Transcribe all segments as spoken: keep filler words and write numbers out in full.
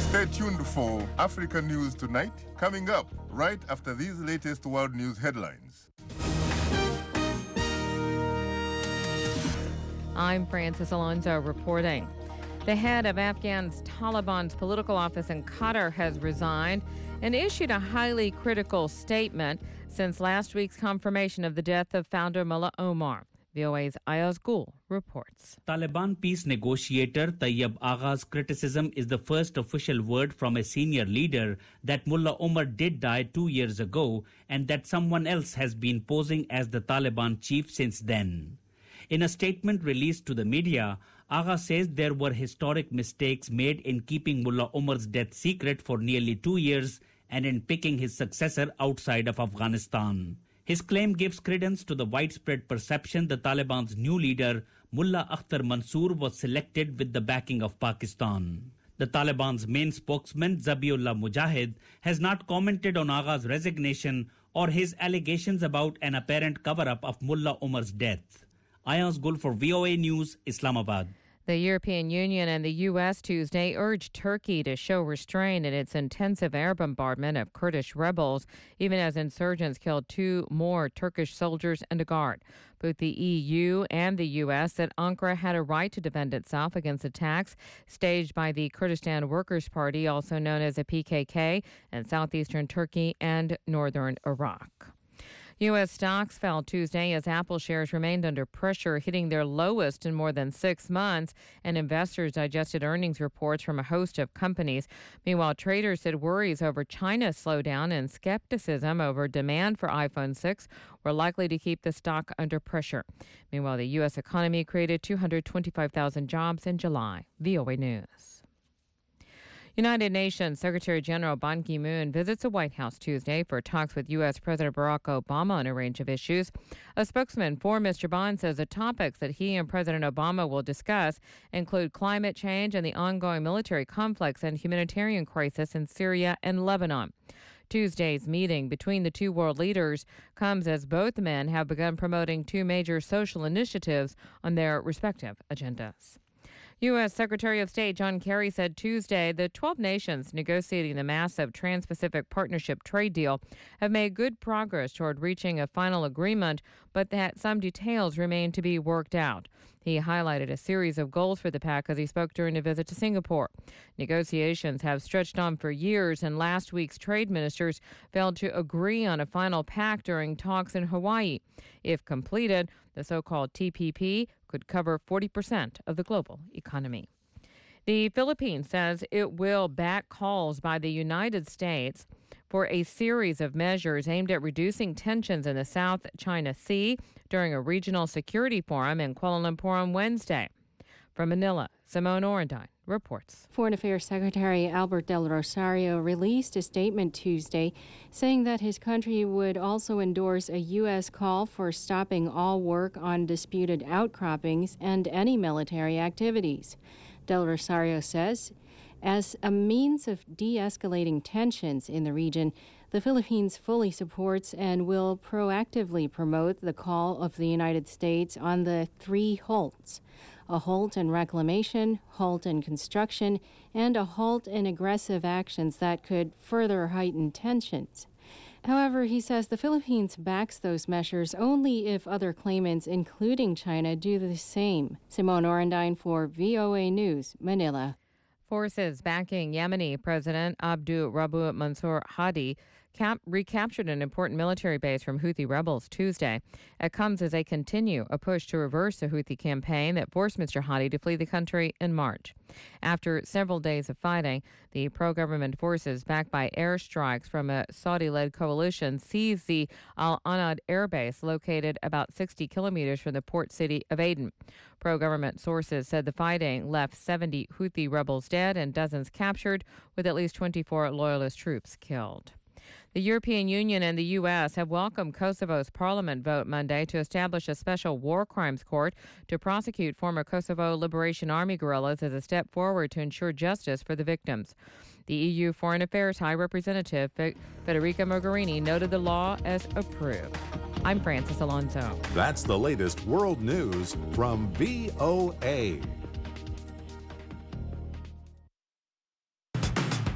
Stay tuned for Africa News Tonight, coming up right after these latest world news headlines. I'm Francis Alonso reporting. The head of Afghan's Taliban's political office in Qatar has resigned and issued a highly critical statement since last week's confirmation of the death of founder Mullah Omar. V O A's Ayaz Gul reports. Taliban peace negotiator Tayyab Agha's criticism is the first official word from a senior leader that Mullah Omar did die two years ago and that someone else has been posing as the Taliban chief since then. In a statement released to the media, Agha says there were historic mistakes made in keeping Mullah Omar's death secret for nearly two years and in picking his successor outside of Afghanistan. His claim gives credence to the widespread perception the Taliban's new leader, Mullah Akhtar Mansoor, was selected with the backing of Pakistan. The Taliban's main spokesman, Zabiullah Mujahid, has not commented on Agha's resignation or his allegations about an apparent cover-up of Mullah Omar's death. Ayaz Gul for V O A News, Islamabad. The European Union and the U S Tuesday urged Turkey to show restraint in its intensive air bombardment of Kurdish rebels, even as insurgents killed two more Turkish soldiers and a guard. Both the E U and the U S said Ankara had a right to defend itself against attacks staged by the Kurdistan Workers' Party, also known as the P K K, in southeastern Turkey and northern Iraq. U S stocks fell Tuesday as Apple shares remained under pressure, hitting their lowest in more than six months, and investors digested earnings reports from a host of companies. Meanwhile, traders said worries over China's slowdown and skepticism over demand for iPhone six were likely to keep the stock under pressure. Meanwhile, the U S economy created two hundred twenty-five thousand jobs in July. V O A News. United Nations Secretary General Ban Ki-moon visits the White House Tuesday for talks with U S President Barack Obama on a range of issues. A spokesman for Mister Ban says the topics that he and President Obama will discuss include climate change and the ongoing military conflicts and humanitarian crisis in Syria and Lebanon. Tuesday's meeting between the two world leaders comes as both men have begun promoting two major social initiatives on their respective agendas. U S Secretary of State John Kerry said Tuesday the twelve nations negotiating the massive Trans-Pacific Partnership trade deal have made good progress toward reaching a final agreement, but that some details remain to be worked out. He highlighted a series of goals for the pact as he spoke during a visit to Singapore. Negotiations have stretched on for years, and last week's trade ministers failed to agree on a final pact during talks in Hawaii. If completed, the so-called T P P could cover forty percent of the global economy. The Philippines says it will back calls by the United States for a series of measures aimed at reducing tensions in the South China Sea during a regional security forum in Kuala Lumpur on Wednesday. From Manila, Simone Orendine reports. Foreign Affairs Secretary Albert Del Rosario released a statement Tuesday saying that his country would also endorse a U S call for stopping all work on disputed outcroppings and any military activities. Del Rosario says, as a means of de-escalating tensions in the region, the Philippines fully supports and will proactively promote the call of the United States on the three halts: a halt in reclamation, halt in construction, and a halt in aggressive actions that could further heighten tensions. However, he says the Philippines backs those measures only if other claimants, including China, do the same. Simone Orendine for V O A News, Manila. Forces backing Yemeni President Abdul Rabu Mansur Hadi cap- recaptured an important military base from Houthi rebels Tuesday. It comes as they continue a push to reverse the Houthi campaign that forced Mister Hadi to flee the country in March. After several days of fighting, the pro-government forces, backed by airstrikes from a Saudi-led coalition, seized the Al-Anad air base located about sixty kilometers from the port city of Aden. Pro-government sources said the fighting left seventy Houthi rebels dead and dozens captured, with at least twenty-four loyalist troops killed. The European Union and the U S have welcomed Kosovo's parliament vote Monday to establish a special war crimes court to prosecute former Kosovo Liberation Army guerrillas as a step forward to ensure justice for the victims. The E U Foreign Affairs High Representative Federica Mogherini noted the law as approved. I'm Francis Alonso. That's the latest world news from V O A.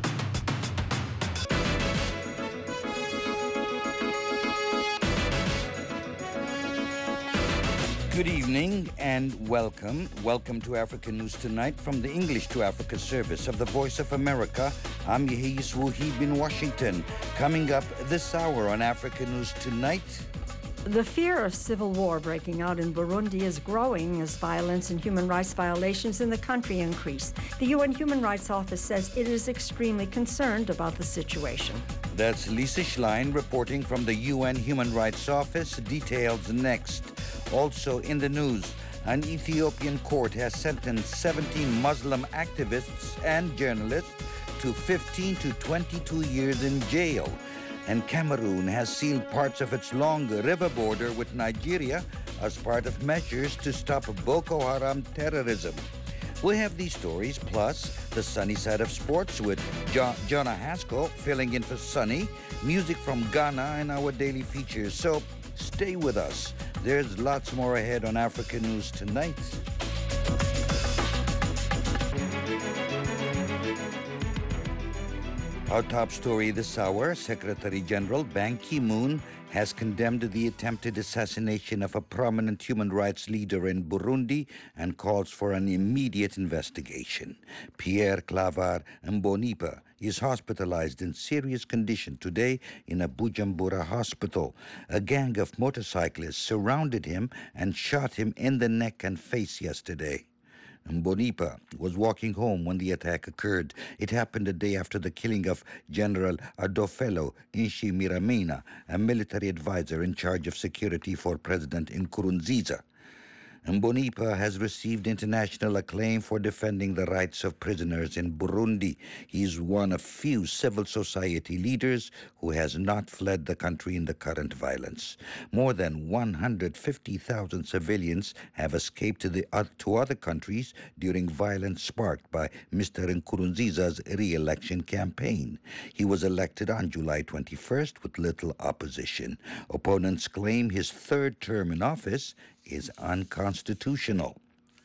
Good evening and welcome. Welcome to Africa News Tonight from the English to Africa service of the Voice of America. I'm Yehis Wuhib in Washington. Coming up this hour on Africa News Tonight. The fear of civil war breaking out in Burundi is growing as violence and human rights violations in the country increase. The U N Human Rights Office says it is extremely concerned about the situation. That's Lisa Schlein reporting from the U N Human Rights Office. Details next. Also in the news, an Ethiopian court has sentenced seventeen Muslim activists and journalists to fifteen to twenty-two years in jail. And Cameroon has sealed parts of its long river border with Nigeria as part of measures to stop Boko Haram terrorism. We have these stories, plus the sunny side of sports with jo- Jonah Haskell filling in for Sunny, music from Ghana, and our daily features. So stay with us. There's lots more ahead on Africa News Tonight. Our top story this hour, Secretary General Ban Ki-moon has condemned the attempted assassination of a prominent human rights leader in Burundi and calls for an immediate investigation. Pierre Claver Mbonipa is hospitalized in serious condition today in a Bujumbura hospital. A gang of motorcyclists surrounded him and shot him in the neck and face yesterday. Mbonipa was walking home when the attack occurred. It happened a day after the killing of General Adolfo Nshimiramina, a military advisor in charge of security for President Nkurunziza. Mbonipa has received international acclaim for defending the rights of prisoners in Burundi. He is one of few civil society leaders who has not fled the country in the current violence. More than one hundred fifty thousand civilians have escaped to, the, uh, to other countries during violence sparked by Mister Nkurunziza's re-election campaign. He was elected on July twenty-first with little opposition. Opponents claim his third term in office is unconstitutional.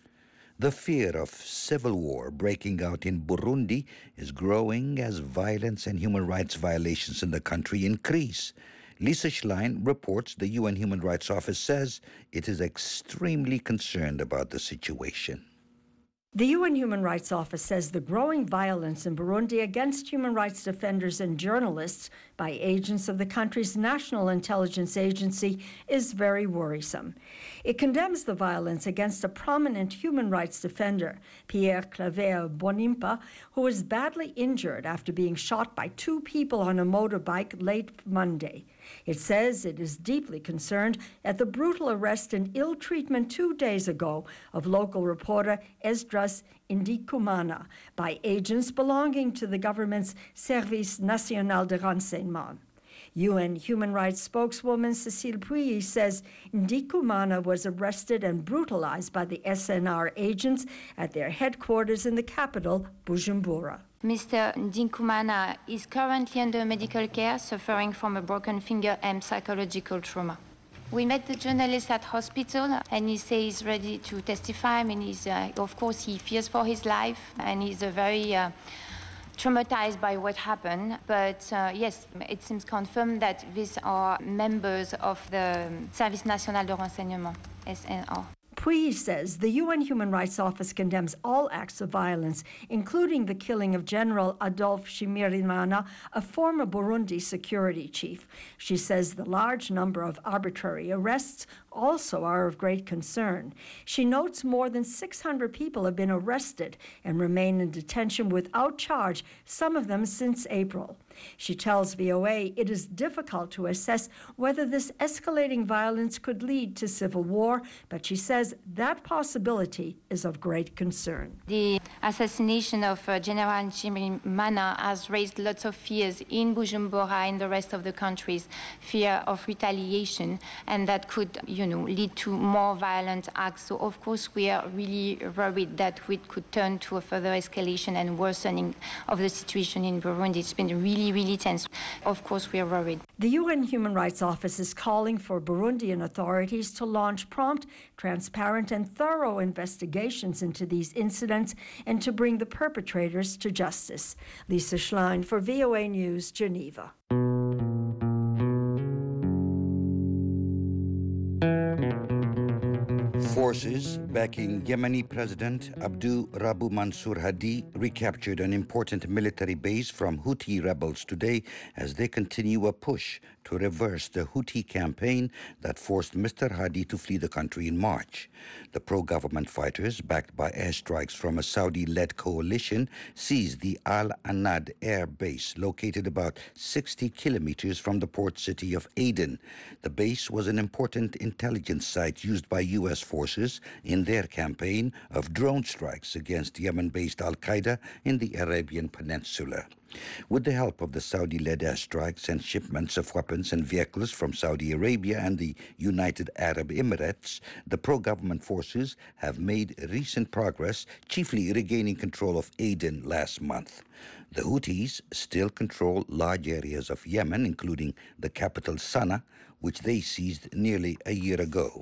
The fear of civil war breaking out in Burundi is growing as violence and human rights violations in the country increase. Lisa Schlein reports the U N Human Rights Office says it is extremely concerned about the situation. The U N Human Rights Office says the growing violence in Burundi against human rights defenders and journalists by agents of the country's National Intelligence Agency is very worrisome. It condemns the violence against a prominent human rights defender, Pierre Claver Mbonimpa, who was badly injured after being shot by two people on a motorbike late Monday. It says it is deeply concerned at the brutal arrest and ill treatment two days ago of local reporter Esdras Ndikumana by agents belonging to the government's Service National de Renseignement. U N Human Rights spokeswoman Cécile Pouilly says Ndikumana was arrested and brutalized by the S N R agents at their headquarters in the capital, Bujumbura. Mister Ndikumana is currently under medical care, suffering from a broken finger and psychological trauma. We met the journalist at hospital, and he says he's ready to testify. I mean, he's, uh, of course, he fears for his life, and he's a very uh, traumatized by what happened. But uh, yes, it seems confirmed that these are members of the Service National de Renseignement, S N R. Pouilly says the U N Human Rights Office condemns all acts of violence, including the killing of General Adolphe Nshimirimana, a former Burundi security chief. She says the large number of arbitrary arrests also are of great concern. She notes more than six hundred people have been arrested and remain in detention without charge, some of them since April. She tells V O A it is difficult to assess whether this escalating violence could lead to civil war, but she says that possibility is of great concern. The assassination of uh, General Nshimirimana has raised lots of fears in Bujumbura and the rest of the countries, fear of retaliation, and that could, you know, lead to more violent acts. So, of course, we are really worried that it could turn to a further escalation and worsening of the situation in Burundi. It's been really, really tense. Of course, we are worried. The U N Human Rights Office is calling for Burundian authorities to launch prompt, transparent, and thorough investigations into these incidents and to bring the perpetrators to justice. Lisa Schlein for V O A News, Geneva. Forces backing Yemeni President Abdul Rabu Mansur Hadi recaptured an important military base from Houthi rebels today as they continue a push to reverse the Houthi campaign that forced Mister Hadi to flee the country in March. The pro-government fighters, backed by airstrikes from a Saudi-led coalition, seized the Al Anad air base located about sixty kilometers from the port city of Aden. The base was an important intelligence site used by U S forces in their campaign of drone strikes against Yemen-based Al-Qaeda in the Arabian Peninsula. With the help of the Saudi-led airstrikes and shipments of weapons and vehicles from Saudi Arabia and the United Arab Emirates, the pro-government forces have made recent progress, chiefly regaining control of Aden last month. The Houthis still control large areas of Yemen, including the capital Sana'a, which they seized nearly a year ago.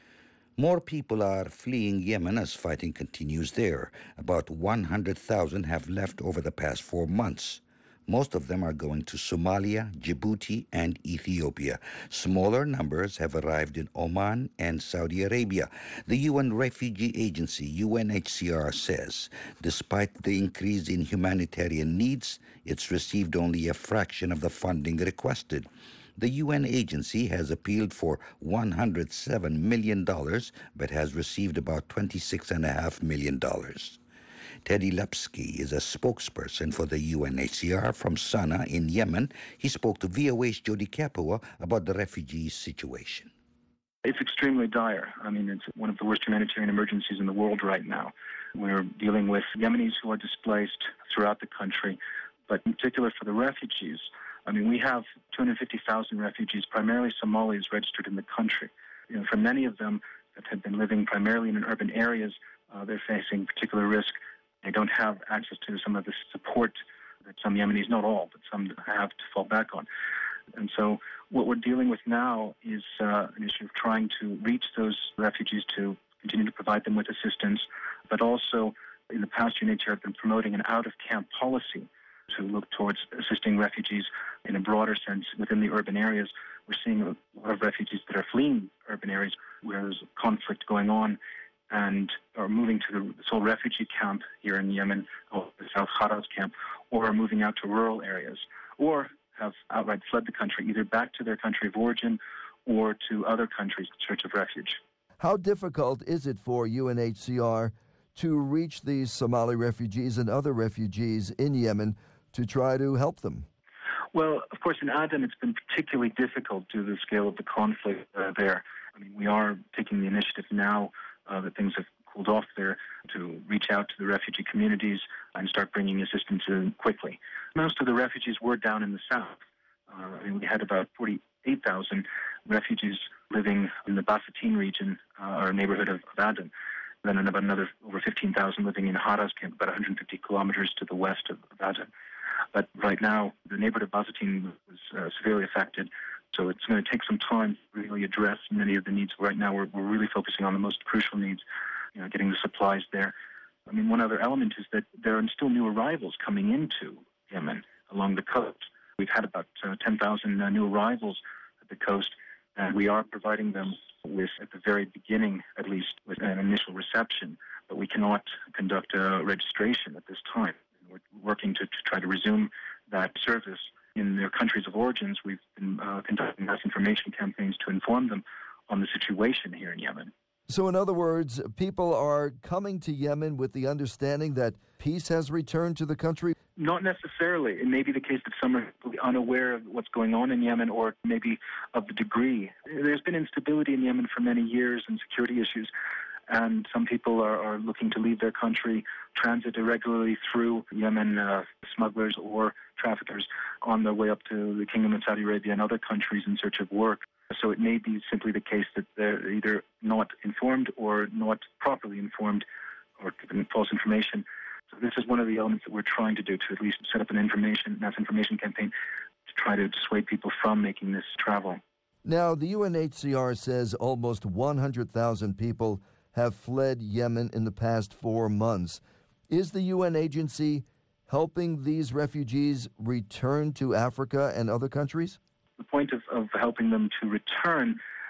More people are fleeing Yemen as fighting continues there. About one hundred thousand have left over the past four months. Most of them are going to Somalia, Djibouti, and Ethiopia. Smaller numbers have arrived in Oman and Saudi Arabia. The U N Refugee Agency, U N H C R, says despite the increase in humanitarian needs, it's received only a fraction of the funding requested. The U N agency has appealed for one hundred seven million dollars, but has received about twenty-six point five million dollars. Teddy Lepsky is a spokesperson for the U N H C R from Sana'a in Yemen. He spoke to V O A's Jody Kapua about the refugees' situation. It's extremely dire. I mean, it's one of the worst humanitarian emergencies in the world right now. We're dealing with Yemenis who are displaced throughout the country, but in particular for the refugees, I mean, we have two hundred fifty thousand refugees, primarily Somalis, registered in the country. You know, for many of them that have been living primarily in urban areas, uh, they're facing particular risk. They don't have access to some of the support that some Yemenis, not all, but some have to fall back on. And so what we're dealing with now is uh, an issue of trying to reach those refugees to continue to provide them with assistance, but also in the past, U N H C R have been promoting an out-of-camp policy to look towards assisting refugees in a broader sense within the urban areas. We're seeing a lot of refugees that are fleeing urban areas where there's conflict going on and are moving to the Seoul refugee camp here in Yemen, or the South Haraz camp, or are moving out to rural areas, or have outright fled the country, either back to their country of origin or to other countries in search of refuge. How difficult is it for U N H C R to reach these Somali refugees and other refugees in Yemen to try to help them? Well, of course, in Aden, it's been particularly difficult due to the scale of the conflict uh, there. I mean, we are taking the initiative now uh, that things have cooled off there to reach out to the refugee communities and start bringing assistance in quickly. Most of the refugees were down in the south. Uh, I mean, we had about forty-eight thousand refugees living in the Basatin region, uh, or neighborhood of, of Aden. Then about another over fifteen thousand living in Haraz camp, about one hundred fifty kilometers to the west of, of Aden. But right now, the neighborhood of Basatin was uh, severely affected, so it's going to take some time to really address many of the needs. Right now, we're, we're really focusing on the most crucial needs, you know, getting the supplies there. I mean, one other element is that there are still new arrivals coming into Yemen along the coast. We've had about uh, ten thousand uh, new arrivals at the coast, and we are providing them with, at the very beginning, at least, with an initial reception, but we cannot conduct a registration at this time. We're working to, to try to resume that service. In their countries of origins, we've been uh, conducting mass information campaigns to inform them on the situation here in Yemen. So in other words, people are coming to Yemen with the understanding that peace has returned to the country? Not necessarily. It may be the case that some are unaware of what's going on in Yemen, or maybe of the degree. There's been instability in Yemen for many years and security issues, and some people are, are looking to leave their country, transit irregularly through Yemen uh, smugglers or traffickers on their way up to the Kingdom of Saudi Arabia and other countries in search of work. So it may be simply the case that they're either not informed or not properly informed, or given false information. So this is one of the elements that we're trying to do, to at least set up an information, mass information campaign to try to dissuade people from making this travel. Now, the U N H C R says almost one hundred thousand people have fled Yemen in the past four months. Is the U N agency helping these refugees return to Africa and other countries? The point of, of helping them to return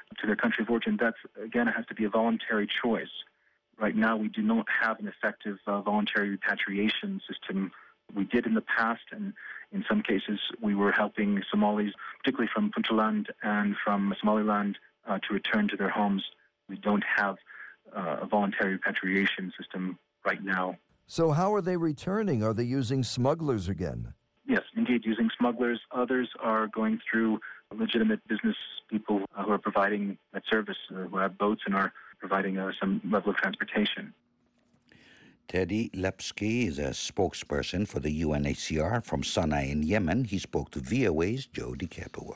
to their country of origin, that's, again, it has to be a voluntary choice. Right now, we do not have an effective uh, voluntary repatriation system. We did in the past, and in some cases, we were helping Somalis, particularly from Puntland and from Somaliland, uh, to return to their homes. We don't have uh, a voluntary repatriation system right now. So how are they returning? Are they using smugglers again? Yes, indeed, using smugglers. Others are going through legitimate business people uh, who are providing that service, uh, who have boats and are providing uh, some level of transportation. Teddy Lepsky is a spokesperson for the U N H C R from Sana'a in Yemen. He spoke to V O A's Jody Kapua.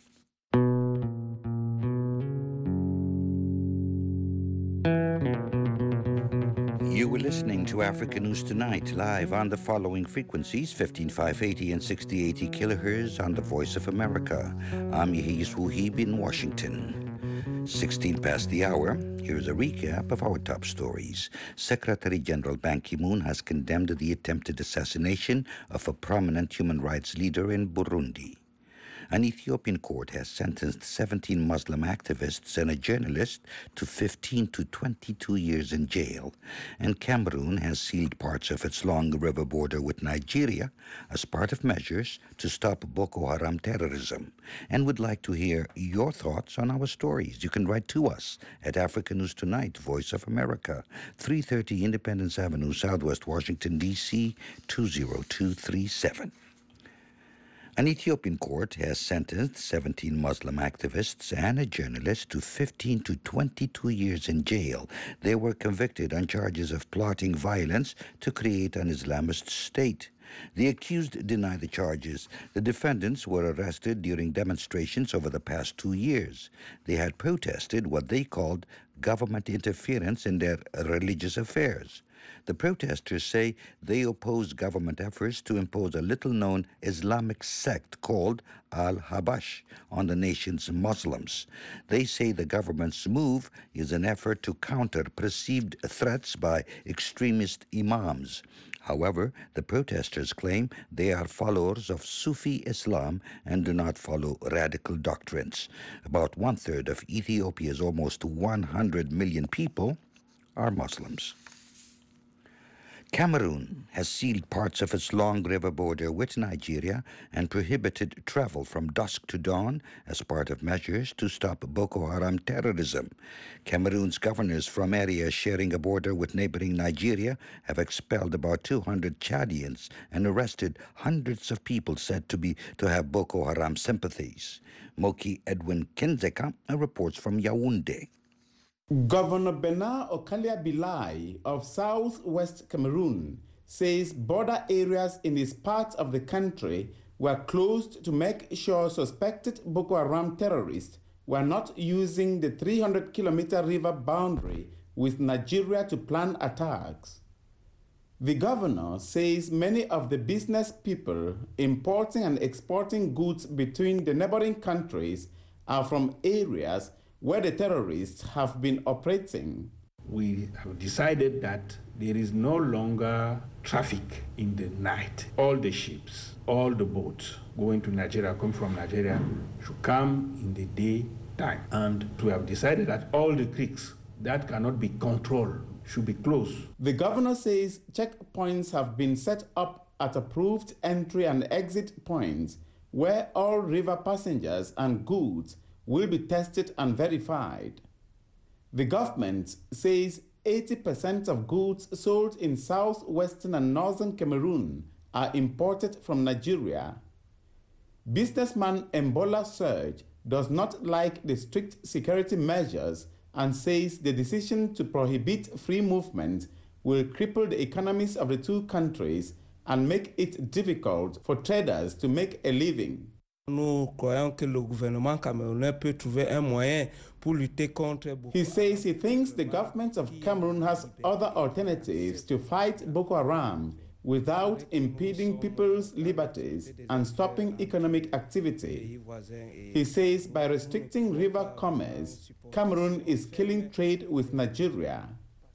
You were listening to Africa News Tonight, live on the following frequencies, fifteen five eighty and sixty eighty kilohertz on the Voice of America. I'm Yehis Wuhib in Washington. sixteen past the hour, here's a recap of our top stories. Secretary General Ban Ki-moon has condemned the attempted assassination of a prominent human rights leader in Burundi. An Ethiopian court has sentenced seventeen Muslim activists and a journalist to fifteen to twenty-two years in jail. And Cameroon has sealed parts of its long river border with Nigeria as part of measures to stop Boko Haram terrorism. And would like to hear your thoughts on our stories. You can write to us at Africa News Tonight, Voice of America, three thirty Independence Avenue, Southwest Washington, D C two zero two three seven. An Ethiopian court has sentenced seventeen Muslim activists and a journalist to fifteen to twenty-two years in jail. They were convicted on charges of plotting violence to create an Islamist state. The accused deny the charges. The defendants were arrested during demonstrations over the past two years. They had protested what they called government interference in their religious affairs. The protesters say they oppose government efforts to impose a little-known Islamic sect called Al-Habash on the nation's Muslims. They say the government's move is an effort to counter perceived threats by extremist imams. However, the protesters claim they are followers of Sufi Islam and do not follow radical doctrines. About one-third of Ethiopia's almost one hundred million people are Muslims. Cameroon has sealed parts of its long river border with Nigeria and prohibited travel from dusk to dawn as part of measures to stop Boko Haram terrorism. Cameroon's governors from areas sharing a border with neighboring Nigeria have expelled about two hundred Chadians and arrested hundreds of people said to be to have Boko Haram sympathies. Moki Edwin Kinzeka reports from Yaoundé. Governor Bernard Okalia Bilai of southwest Cameroon says border areas in his part of the country were closed to make sure suspected Boko Haram terrorists were not using the three hundred kilometer river boundary with Nigeria to plan attacks. The governor says many of the business people importing and exporting goods between the neighboring countries are from areas where the terrorists have been operating. We have decided that there is no longer traffic in the night. All the ships, all the boats going to Nigeria, come from Nigeria, should come in the daytime. And we have decided that all the creeks that cannot be controlled should be closed. The governor says checkpoints have been set up at approved entry and exit points where all river passengers and goods will be tested and verified. The government says eighty percent of goods sold in southwestern and northern Cameroon are imported from Nigeria. Businessman Mbola Serge does not like the strict security measures and says the decision to prohibit free movement will cripple the economies of the two countries and make it difficult for traders to make a living. Nous croyons que le gouvernement camerounais peut trouver un moyen pour lutter contre Boko Haram. He says he thinks the government of Cameroon has other alternatives to fight Boko Haram without impeding people's liberties and stopping economic activity. He says by restricting river commerce, Cameroon is killing trade with Nigeria.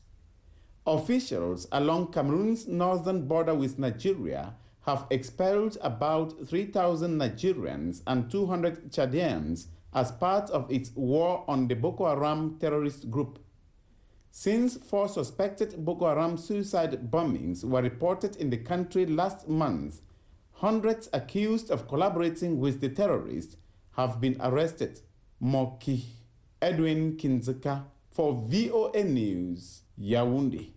Officials along Cameroon's northern border with Nigeria have expelled about three thousand Nigerians and two hundred Chadians as part of its war on the Boko Haram terrorist group. Since four suspected Boko Haram suicide bombings were reported in the country last month, hundreds accused of collaborating with the terrorists have been arrested. Moki Edwin Kinzeka for V O A News, Yaoundé.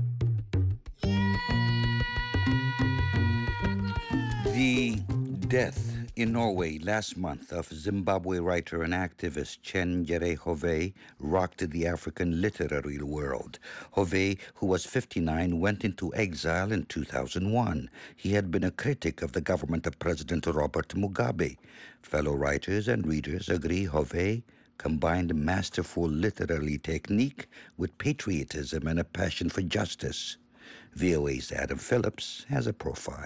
The death in Norway last month of Zimbabwe writer and activist Chenjere Hove rocked the African literary world. Hove, who was fifty-nine, went into exile in two thousand one. He had been a critic of the government of President Robert Mugabe. Fellow writers and readers agree Hove combined masterful literary technique with patriotism and a passion for justice. V O A's Adam Phillips has a profile.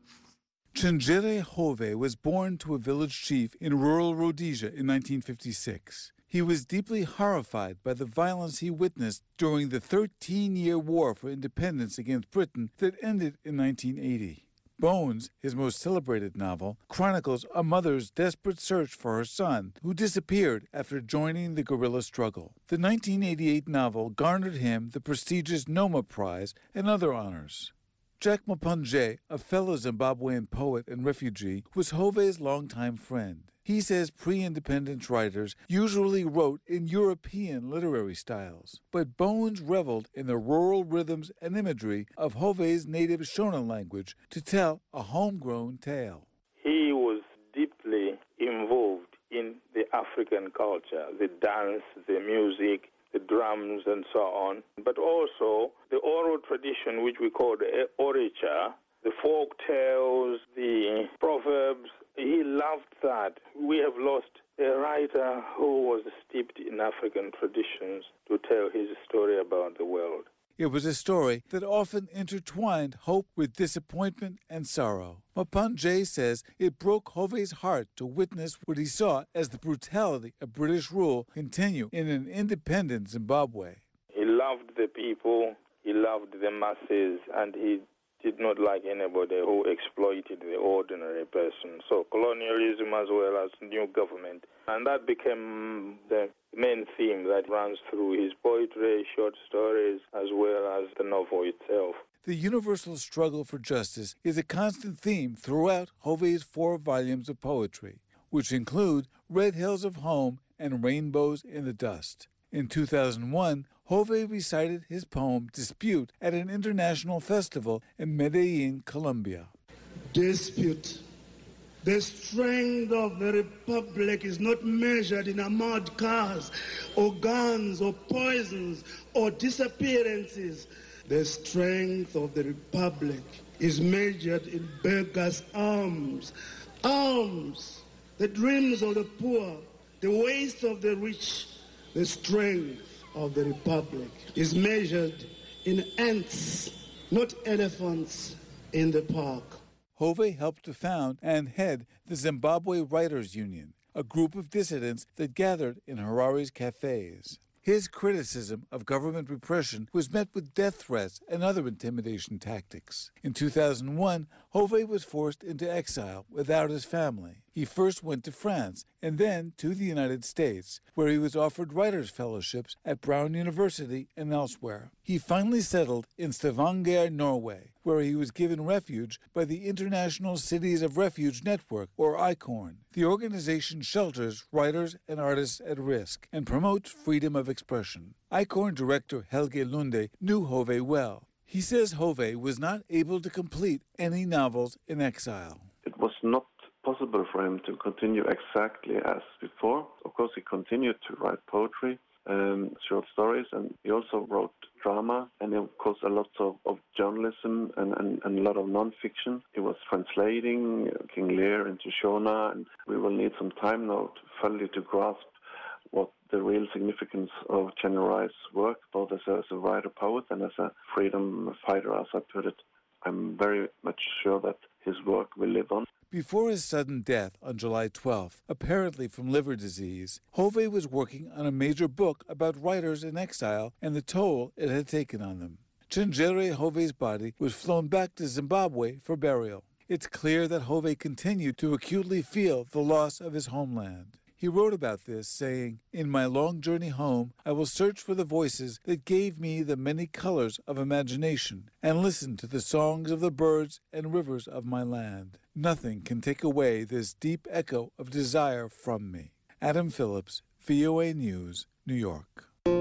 Chenjere Hove was born to a village chief in rural Rhodesia in nineteen fifty-six. He was deeply horrified by the violence he witnessed during the thirteen-year war for independence against Britain that ended in nineteen eighty. Bones, his most celebrated novel, chronicles a mother's desperate search for her son, who disappeared after joining the guerrilla struggle. The nineteen eighty-eight novel garnered him the prestigious Noma Prize and other honors. Jack Mapanje, a fellow Zimbabwean poet and refugee, was Hove's longtime friend. He says pre-independence writers usually wrote in European literary styles, but Bones reveled in the rural rhythms and imagery of Hove's native Shona language to tell a homegrown tale. He was deeply involved in the African culture, the dance, the music, the drums and so on, but also the oral tradition which we call the orature, the folk tales, the proverbs. He loved that. We have lost a writer who was steeped in African traditions to tell his story about the world. It was a story that often intertwined hope with disappointment and sorrow. Mapanje says it broke Hove's heart to witness what he saw as the brutality of British rule continue in an independent Zimbabwe. He loved the people, he loved the masses, and he did not like anybody who exploited the ordinary person. So colonialism as well as new government. And that became the main theme that runs through his poetry, short stories, as well as the novel itself. The universal struggle for justice is a constant theme throughout Hove's four volumes of poetry, which include Red Hills of Home and Rainbows in the Dust. In two thousand one, Hove recited his poem Dispute at an international festival in Medellin, Colombia. Dispute. The strength of the republic is not measured in armored cars or guns or poisons or disappearances. The strength of the republic is measured in beggars' arms. Arms, the dreams of the poor, the waste of the rich. The strength of the republic is measured in ants, not elephants in the park. Hove helped to found and head the Zimbabwe Writers Union, a group of dissidents that gathered in Harare's cafes. His criticism of government repression was met with death threats and other intimidation tactics. In two thousand one, Hove was forced into exile without his family. He first went to France and then to the United States, where he was offered writers' fellowships at Brown University and elsewhere. He finally settled in Stavanger, Norway, where he was given refuge by the International Cities of Refuge Network, or ICORN. The organization shelters writers and artists at risk and promotes freedom of expression. ICORN director Helge Lunde knew Hove well. He says Hove was not able to complete any novels in exile. It was not possible for him to continue exactly as before. Of course, he continued to write poetry, um, short stories, and he also wrote drama, and of course a lot of, of journalism and, and, and a lot of non-fiction. He was translating King Lear into Shona, and we will need some time now to fully to grasp what the real significance of Chenjere's work, both as a, as a writer-poet and as a freedom fighter, as I put it. I'm very much sure that his work will live on. Before his sudden death on July twelfth, apparently from liver disease, Hove was working on a major book about writers in exile and the toll it had taken on them. Chenjere Hove's body was flown back to Zimbabwe for burial. It's clear that Hove continued to acutely feel the loss of his homeland. He wrote about this, saying, "In my long journey home, I will search for the voices that gave me the many colors of imagination and listen to the songs of the birds and rivers of my land. Nothing can take away this deep echo of desire from me." Adam Phillips, V O A News, New York.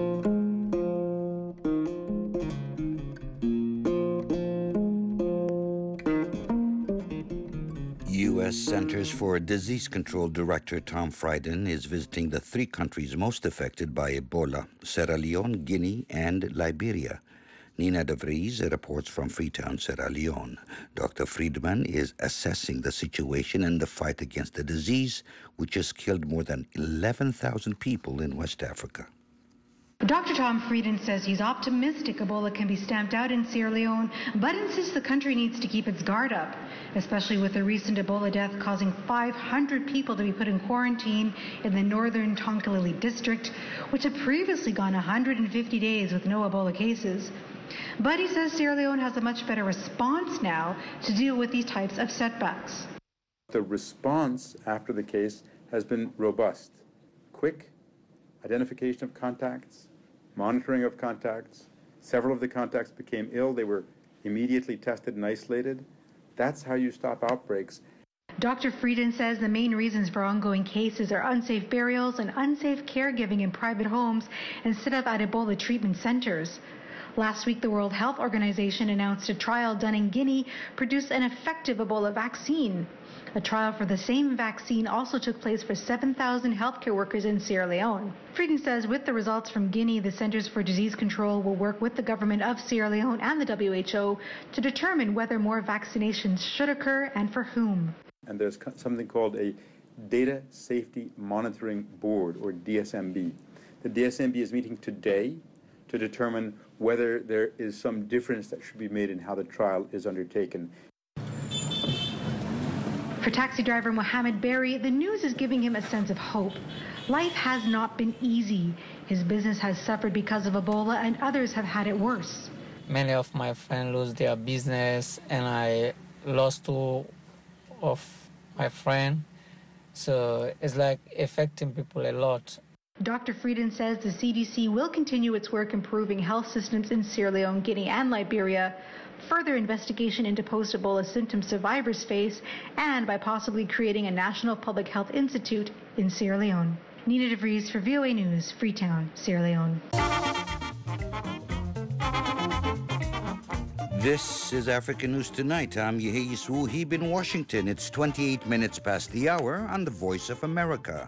U S Centers for Disease Control Director Tom Frieden is visiting the three countries most affected by Ebola, Sierra Leone, Guinea, and Liberia. Nina de Vries reports from Freetown, Sierra Leone. Doctor Friedman is assessing the situation in the fight against the disease, which has killed more than eleven thousand people in West Africa. Doctor Tom Frieden says he's optimistic Ebola can be stamped out in Sierra Leone, but insists the country needs to keep its guard up, especially with the recent Ebola death causing five hundred people to be put in quarantine in the northern Tonkalili district, which had previously gone one hundred fifty days with no Ebola cases. But he says Sierra Leone has a much better response now to deal with these types of setbacks. The response after the case has been robust, quick, identification of contacts, monitoring of contacts. Several of the contacts became ill. They were immediately tested and isolated. That's how you stop outbreaks. Doctor Frieden says the main reasons for ongoing cases are unsafe burials and unsafe caregiving in private homes instead of at Ebola treatment centers. Last week, the World Health Organization announced a trial done in Guinea produced an effective Ebola vaccine. A trial for the same vaccine also took place for seven thousand healthcare workers in Sierra Leone. Frieden says with the results from Guinea, the Centers for Disease Control will work with the government of Sierra Leone and the W H O to determine whether more vaccinations should occur and for whom. And there's something called a Data Safety Monitoring Board, or D S M B. The D S M B is meeting today to determine whether there is some difference that should be made in how the trial is undertaken. For taxi driver Mohammed Berry, the news is giving him a sense of hope. Life has not been easy. His business has suffered because of Ebola, and others have had it worse. Many of my friends lose their business, and I lost two of my friends. So it's like affecting people a lot. Doctor Frieden says the C D C will continue its work improving health systems in Sierra Leone, Guinea, and Liberia, further investigation into post-Ebola symptoms survivors face, and by possibly creating a national public health institute in Sierra Leone. Nina de Vries for V O A News, Freetown, Sierra Leone. This is African News Tonight. I'm Yehia Wuhib in Washington. It's twenty-eight minutes past the hour on the Voice of America.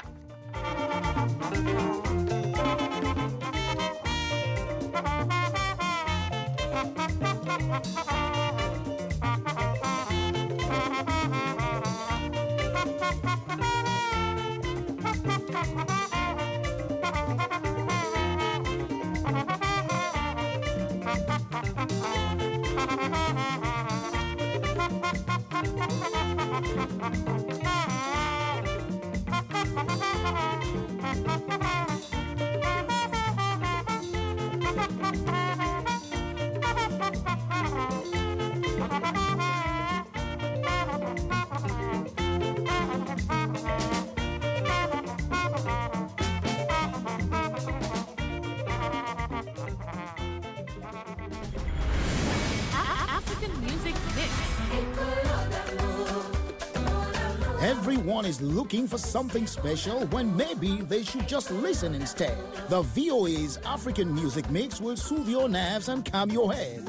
Everyone is looking for something special when maybe they should just listen instead. The V O A's African Music Mix will soothe your nerves and calm your head.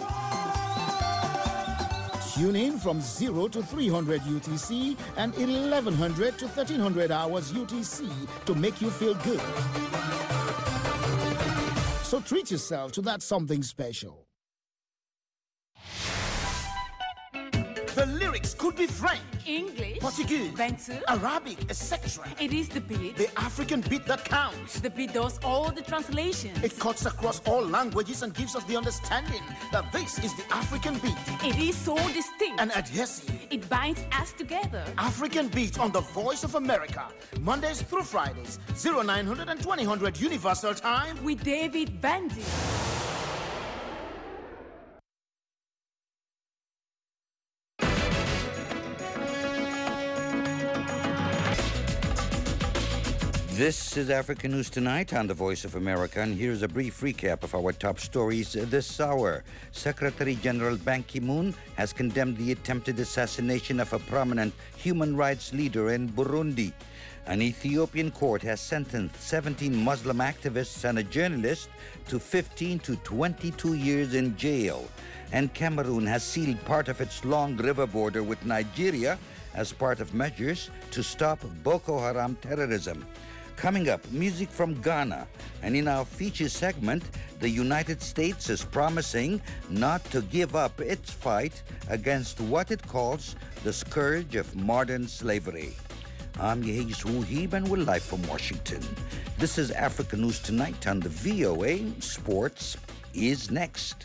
Tune in from zero to three hundred U T C and eleven hundred to thirteen hundred hours U T C to make you feel good. So treat yourself to that something special. The lyrics could be French, English, Portuguese, Bantu, Arabic, et cetera. It is the beat. The African beat that counts. The beat does all the translations. It cuts across all languages and gives us the understanding that this is the African beat. It is so distinct and adhesive. It binds us together. African beat on the Voice of America, Mondays through Fridays, oh nine hundred and twenty hundred Universal Time with David Bandy. This is Africa News Tonight on the Voice of America, and here's a brief recap of our top stories this hour. Secretary General Ban Ki-moon has condemned the attempted assassination of a prominent human rights leader in Burundi. An Ethiopian court has sentenced seventeen Muslim activists and a journalist to fifteen to twenty-two years in jail. And Cameroon has sealed part of its long river border with Nigeria as part of measures to stop Boko Haram terrorism. Coming up, music from Ghana. And in our feature segment, the United States is promising not to give up its fight against what it calls the scourge of modern slavery. I'm Yehis Wuhib, and we're live from Washington. This is Africa News Tonight on the V O A. Sports is next.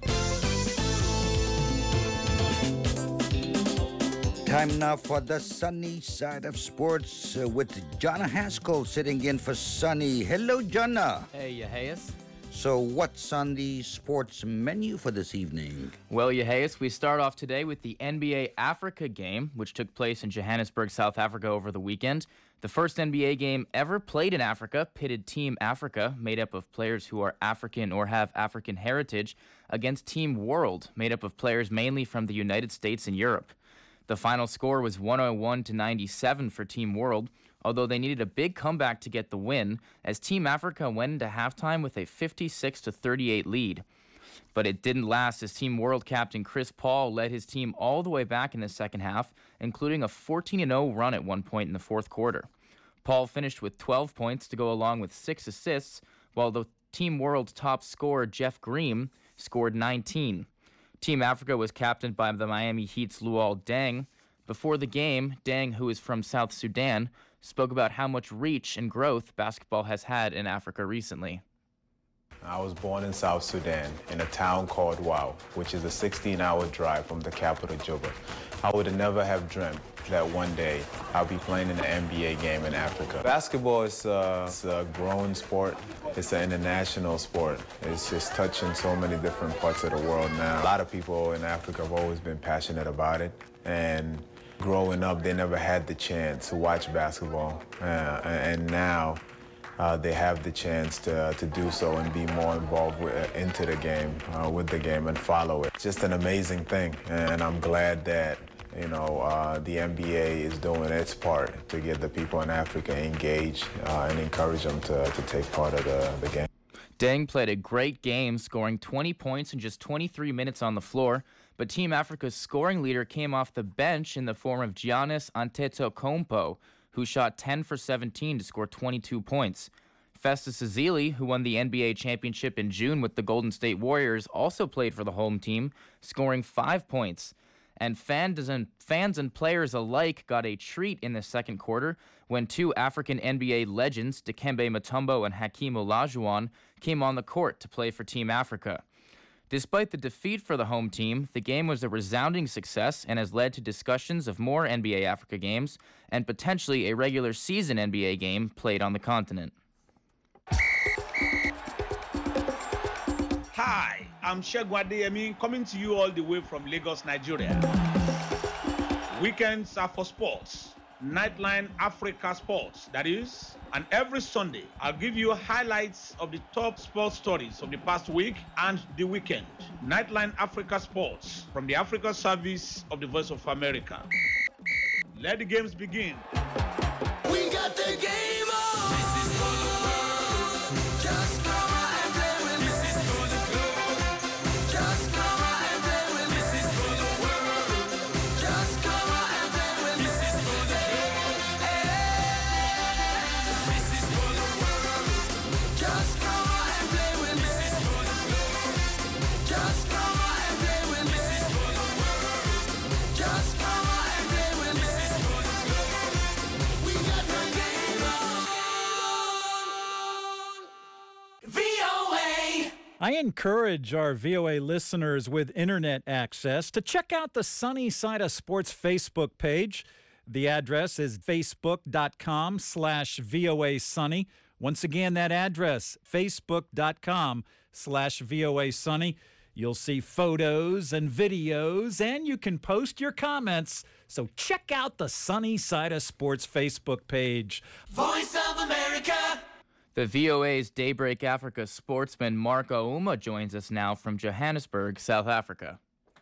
Time now for the sunny side of sports uh, with Jonna Haskell sitting in for Sunny. Hello, Jonna. Hey, Yehayas. So what's on the sports menu for this evening? Well, Yehayas, we start off today with the N B A Africa game, which took place in Johannesburg, South Africa over the weekend. The first N B A game ever played in Africa pitted Team Africa, made up of players who are African or have African heritage, against Team World, made up of players mainly from the United States and Europe. The final score was one oh one to ninety-seven for Team World, although they needed a big comeback to get the win, as Team Africa went into halftime with a fifty-six to thirty-eight lead. But it didn't last, as Team World captain Chris Paul led his team all the way back in the second half, including a fourteen and oh run at one point in the fourth quarter. Paul finished with twelve points to go along with six assists, while the Team World's top scorer, Jeff Green, scored nineteen. Team Africa was captained by the Miami Heat's Luol Deng. Before the game, Deng, who is from South Sudan, spoke about how much reach and growth basketball has had in Africa recently. I was born in South Sudan in a town called Wau, which is a sixteen hour drive from the capital, Juba. I would have never have dreamt that one day I'll be playing in an N B A game in Africa. Basketball is uh, it's a growing sport. It's an international sport. It's just touching so many different parts of the world now. A lot of people in Africa have always been passionate about it, and growing up, they never had the chance to watch basketball, uh, and now uh, they have the chance to to do so and be more involved with, uh, into the game, uh, with the game, and follow it. Just an amazing thing, and I'm glad that you know uh, the N B A is doing its part to get the people in Africa engaged uh, and encourage them to to take part of the, the game. Deng played a great game, scoring twenty points in just twenty-three minutes on the floor. But Team Africa's scoring leader came off the bench in the form of Giannis Antetokounmpo, who shot ten for seventeen to score twenty-two points. Festus Ezeli, who won the N B A championship in June with the Golden State Warriors, also played for the home team, scoring five points. And fans and, fans and players alike got a treat in the second quarter when two African N B A legends, Dikembe Mutombo and Hakeem Olajuwon, came on the court to play for Team Africa. Despite the defeat for the home team, the game was a resounding success and has led to discussions of more N B A Africa games and potentially a regular season N B A game played on the continent. Hi, I'm Segun Adeyemi, coming to you all the way from Lagos, Nigeria. Weekends are for sports. Nightline Africa Sports, that is. And every Sunday, I'll give you highlights of the top sports stories of the past week and the weekend. Nightline Africa Sports from the Africa Service of the Voice of America. Let the games begin. We got the game on. This is for the world. Just come on and play with me. This is for the globe. Just come on and play with me. This is for the world. Just come on and play with me. This is for the globe. This is for the world. Just come on and play with me. This is for the globe. Just come on and play with me. This is for the world. Just come on and play with me. This is for the globe. We got the game on. V O A. I encourage our V O A listeners with internet access to check out the Sunny Side of Sports Facebook page. The address is facebook.com slash VOA Sunny. Once again, that address, facebook.com slash VOA Sunny. You'll see photos and videos, and you can post your comments. So check out the Sunny Side of Sports Facebook page. Voice of America. The V O A's Daybreak Africa sportsman Mark Ouma joins us now from Johannesburg, South Africa.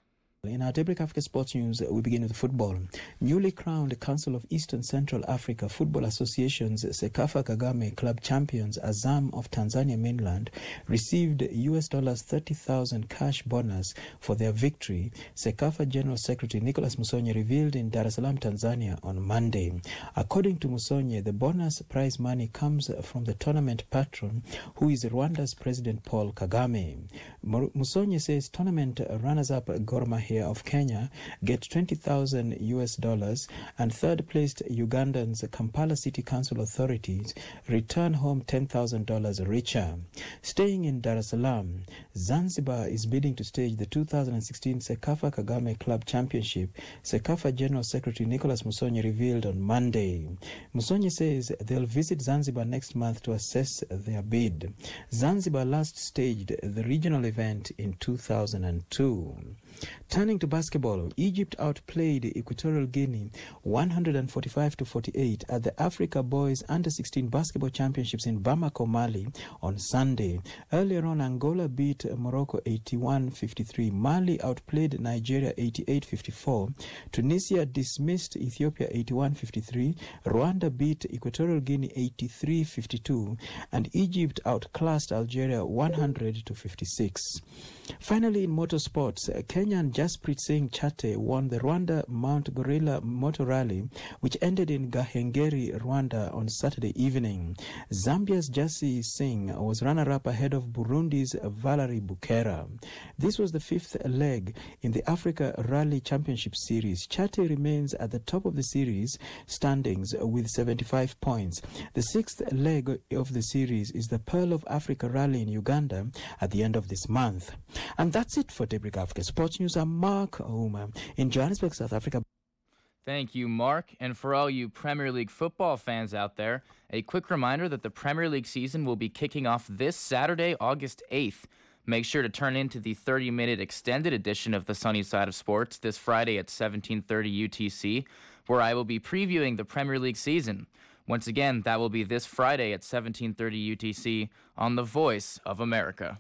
In our Daybreak Africa Sports News, we begin with football. Newly crowned Council of Eastern Central Africa Football Association's Sekafa Kagame club champions Azam of Tanzania mainland received U S dollars thirty thousand cash bonus for their victory, Sekafa General Secretary Nicholas Musonye revealed in Dar es Salaam, Tanzania on Monday. According to Musonye, the bonus prize money comes from the tournament patron, who is Rwanda's President Paul Kagame. Musonye says tournament runners-up Gor Mahia of Kenya get twenty thousand U S dollars, and third-placed Ugandan's Kampala City Council authorities return home ten thousand dollars richer. Staying in Dar es Salaam, Zanzibar is bidding to stage the two thousand sixteen Sekafa Kagame Club Championship, Sekafa General Secretary Nicholas Musonye revealed on Monday. Musonye says they'll visit Zanzibar next month to assess their bid. Zanzibar last staged the regional event in two thousand two. Turning to basketball, Egypt outplayed Equatorial Guinea one hundred forty-five to forty-eight at the Africa Boys Under sixteen Basketball Championships in Bamako, Mali on Sunday. Earlier on, Angola beat Morocco eighty-one fifty-three. Mali outplayed Nigeria eighty-eight fifty-four. Tunisia dismissed Ethiopia eighty-one fifty-three. Rwanda beat Equatorial Guinea eighty-three fifty-two. And Egypt outclassed Algeria one hundred to fifty-six. Finally, in motorsports, Kenyan Jasprit Singh Chate won the Rwanda Mount Gorilla Motor Rally, which ended in Gahengeri, Rwanda on Saturday evening. Zambia's Jasi Singh was runner-up ahead of Burundi's Valerie Bukera. This was the fifth leg in the Africa Rally Championship Series. Chate remains at the top of the series standings with seventy-five points. The sixth leg of the series is the Pearl of Africa Rally in Uganda at the end of this month. And that's it for Daybreak Africa Sports News. I'm Mark Ouma in Johannesburg, South Africa. Thank you, Mark. And for all you Premier League football fans out there, a quick reminder that the Premier League season will be kicking off this Saturday, August eighth. Make sure to turn into the thirty-minute extended edition of the Sunny Side of Sports this Friday at seventeen thirty U T C, where I will be previewing the Premier League season. Once again, that will be this Friday at seventeen thirty U T C on The Voice of America.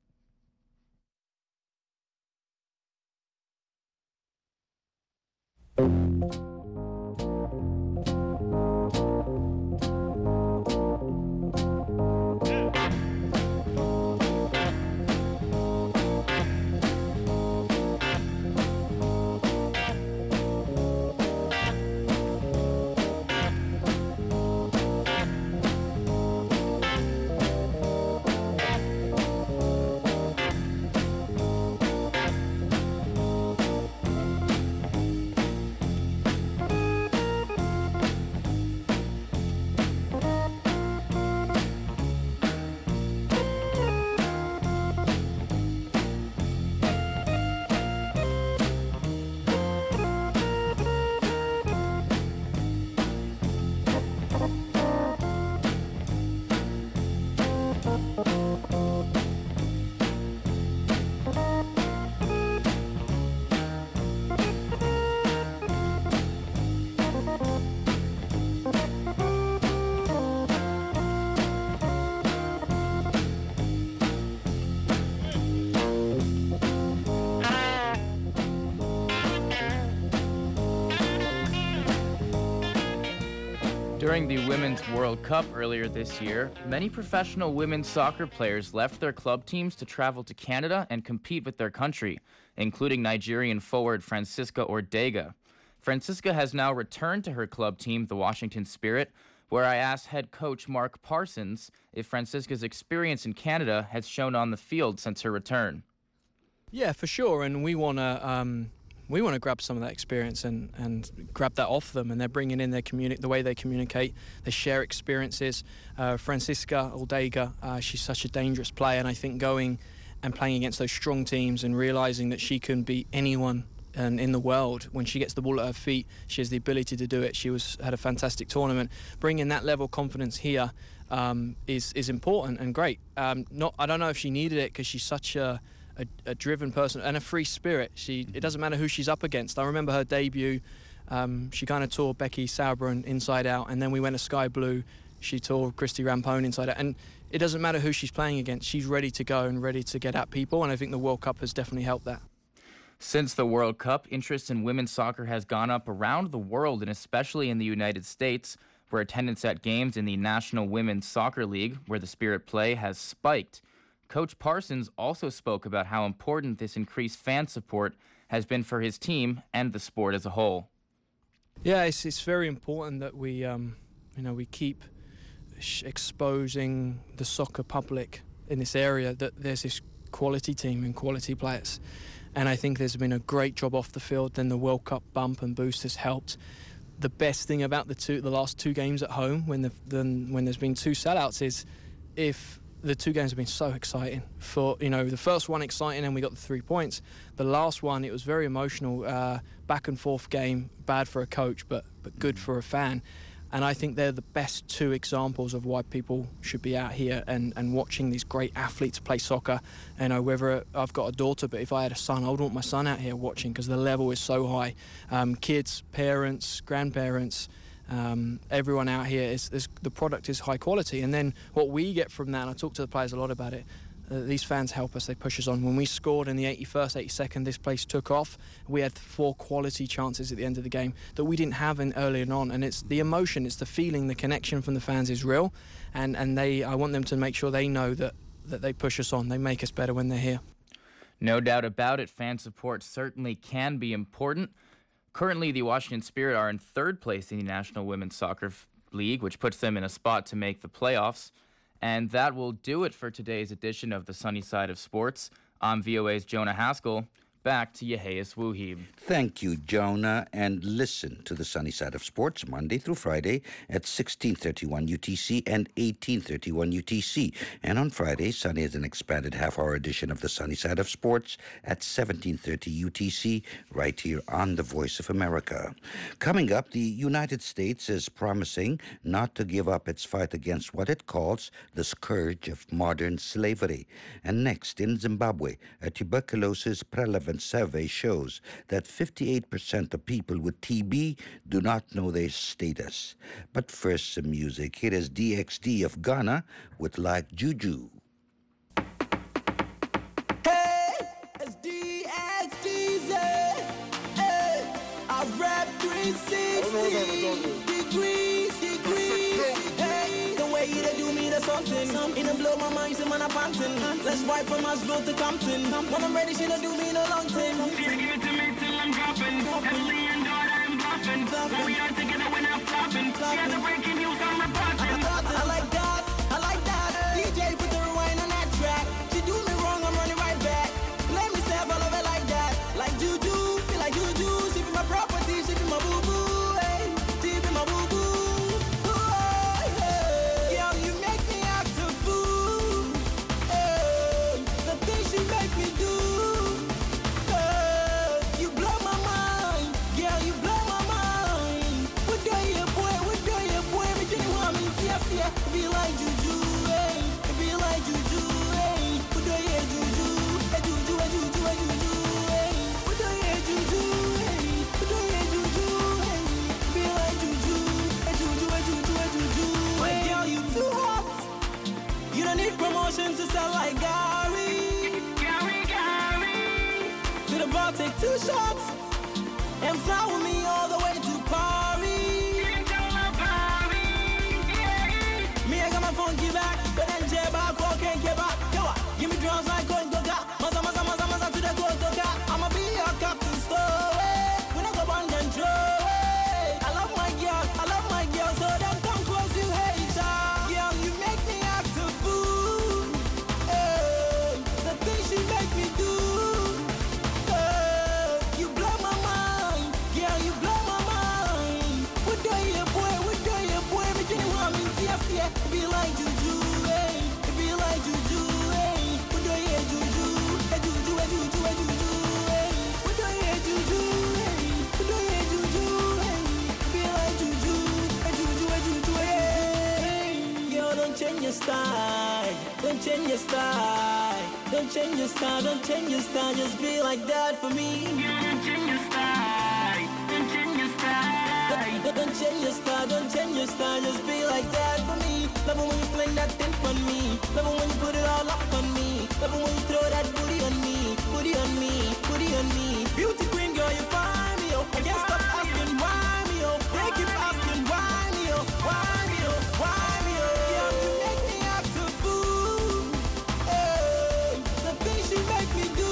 During the Women's World Cup earlier this year, many professional women's soccer players left their club teams to travel to Canada and compete with their country, including Nigerian forward Francisca Ordega. Francisca has now returned to her club team, the Washington Spirit, where I asked head coach Mark Parsons if Francisca's experience in Canada has shown on the field since her return. Yeah, for sure, and we want to um, we want to grab some of that experience and, and grab that off them, and they're bringing in their communi- the way they communicate, they share experiences. Uh, Francisca Ordega, uh, she's such a dangerous player, and I think going and playing against those strong teams and realising that she can beat anyone and in the world, when she gets the ball at her feet, she has the ability to do it. She was had a fantastic tournament. Bringing that level of confidence here um, is is important and great. Um, not I don't know if she needed it because she's such a a, a driven person and a free spirit. She it doesn't matter who she's up against. I remember her debut. Um, she kind of tore Becky Sauerbrunn inside out, and then we went to Sky Blue. She tore Christy Rampone inside out, and it doesn't matter who she's playing against. She's ready to go and ready to get at people, and I think the World Cup has definitely helped that. Since the World Cup, interest in women's soccer has gone up around the world, and especially in the United States, where attendance at games in the National Women's Soccer League, where the Spirit play, has spiked. Coach Parsons also spoke about how important this increased fan support has been for his team and the sport as a whole. Yeah, it's, it's very important that we, um, you know, we keep sh- exposing the soccer public in this area that there's this quality team and quality players. And I think there's been a great job off the field. Then the World Cup bump and boost has helped. The best thing about the two, the last two games at home, when the, the when there's been two sellouts, is if the two games have been so exciting. For you know, the first one exciting and we got the three points. The last one, it was very emotional, uh, back and forth game, bad for a coach, but but good for a fan. And I think they're the best two examples of why people should be out here and, and watching these great athletes play soccer. You know, whether I've got a daughter, but if I had a son, I would want my son out here watching because the level is so high. Um, kids, parents, grandparents, um, everyone out here, is, is the product is high quality. And then what we get from that, and I talk to the players a lot about it, Uh, these fans help us, they push us on. When we scored in the eighty-first, eighty-second, this place took off. We had four quality chances at the end of the game that we didn't have in earlier on. And it's the emotion, it's the feeling, the connection from the fans is real. And, and they, I want them to make sure they know that, that they push us on. They make us better when they're here. No doubt about it, fan support certainly can be important. Currently, the Washington Spirit are in third place in the National Women's Soccer League, which puts them in a spot to make the playoffs. And that will do it for today's edition of the Sunny Side of Sports. I'm V O A's Jonah Haskell. Back to Yehias Wuhib. Thank you, Jonah. And listen to the Sunny Side of Sports Monday through Friday at sixteen thirty-one U T C and eighteen thirty-one U T C. And on Friday, Sunny has an expanded half-hour edition of the Sunny Side of Sports at seventeen thirty U T C, right here on the Voice of America. Coming up, the United States is promising not to give up its fight against what it calls the scourge of modern slavery. And next, in Zimbabwe, a tuberculosis prevalence survey shows that fifty-eight percent of people with T B do not know their status. But first, some music. Here is D X D of Ghana with Like Juju. Hey, it's D X D Z. Hey, I rap three sixty degrees, degrees. Hey, the way they do me, that's something. In the blow, my mind, some man, I'm panting. Let's ride from Asheville to Compton. When I'm ready, she don't do me no long time. Give it to me till I'm dropping. Emily and daughter, I'm bluffing. When we are together, we're not flopping. She has a breaking news, I'm reporting. I like that, I like that. D J, put the rewind on that track. She do me wrong, I'm running right back. Play me safe, I love it like that. Like Juju, feel like Juju. She be my property, she be my boo-boo. Hey, she be my boo-boo. Be like Juju, eh? Be like Juju, eh? Put your ear Juju, eh? Juju, eh? Juju, eh? Juju, eh? Put your ear Juju, eh? Put your ear Juju, eh? Be like Juju, eh? Juju, eh? Juju, eh? Juju, eh? Girl, you too hot. You don't need promotion to sell like Gary. Gary, Gary. To the bar, take two shots and fly with me all the way to Paris. Funky back, but then J back, walk and get back. Yo, give me drums like going to ga. Maza, maza, maza, maza to the go to ga. I'ma be your captain, story. When I go on and throw it. I love my girl, I love my girl, so don't come close, you hater. Girl, you make me act a fool. Hey, the things you make me do. Hey, you blow my mind. Girl, you blow my mind. What do you, boy? What do you, boy? Me didn't want me to see it. Be like Juju, eh? Be like Juju, eh? Put your ear Juju, eh? Juju, eh? Juju, eh? Juju, eh? Put your ear Juju, eh? Put your ear Juju, eh? Be like Juju, eh? Juju, eh? Juju, eh? Girl, don't change your style, don't change your style. Don't change your style, don't change your style, just be like that for me. Don't change your style, don't change your style. Don't change your style, don't change your style, just be like that for me. Love it when you fling that thing on me. Love it when you put it all up on me. Love it when you throw that booty on me, booty on me, booty on me. Beauty queen girl, you find me, oh. I can't stop asking why me, oh. They keep asking why me, oh. Why me, oh, why me, oh. Yeah, you make me act a fool. Hey, the things you make me do.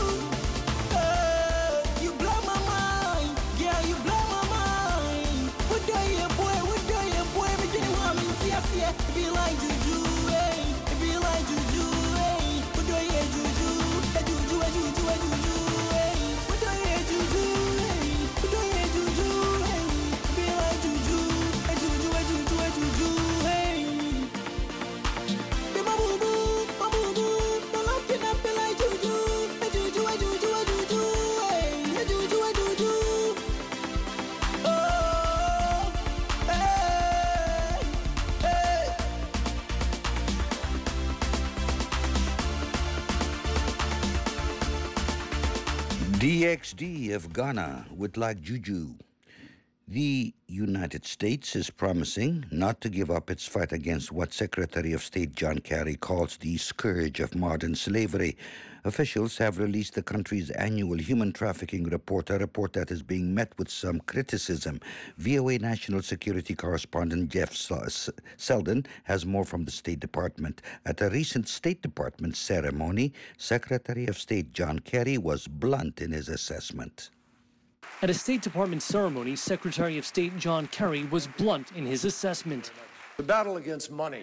Hey, you blow my mind, yeah, you blow my mind. What do you, boy, what do you, boy? Me getting warm in tears, yeah. It be like juju, hey. It be like juju, hey. What do you, juju? Hey, juju, hey, juju, hey, juju, hey. What do you, juju, hey? What do you, juju, hey? It be like juju, hey, juju, hey, juju, hey, juju, hey. Be my boo boo, my boo boo. Don't love kidnap me like juju, hey, juju, hey, juju, hey, juju, hey. Hey, juju, hey, juju. Oh, hey, hey. D X D of Ghana would like juju. The United States is promising not to give up its fight against what Secretary of State John Kerry calls the scourge of modern slavery. Officials have released the country's annual human trafficking report, a report that is being met with some criticism. V O A National Security Correspondent Jeff Selden has more from the State Department. At a recent State Department ceremony, Secretary of State John Kerry was blunt in his assessment. At a State Department ceremony, Secretary of State John Kerry was blunt in his assessment. The battle against money,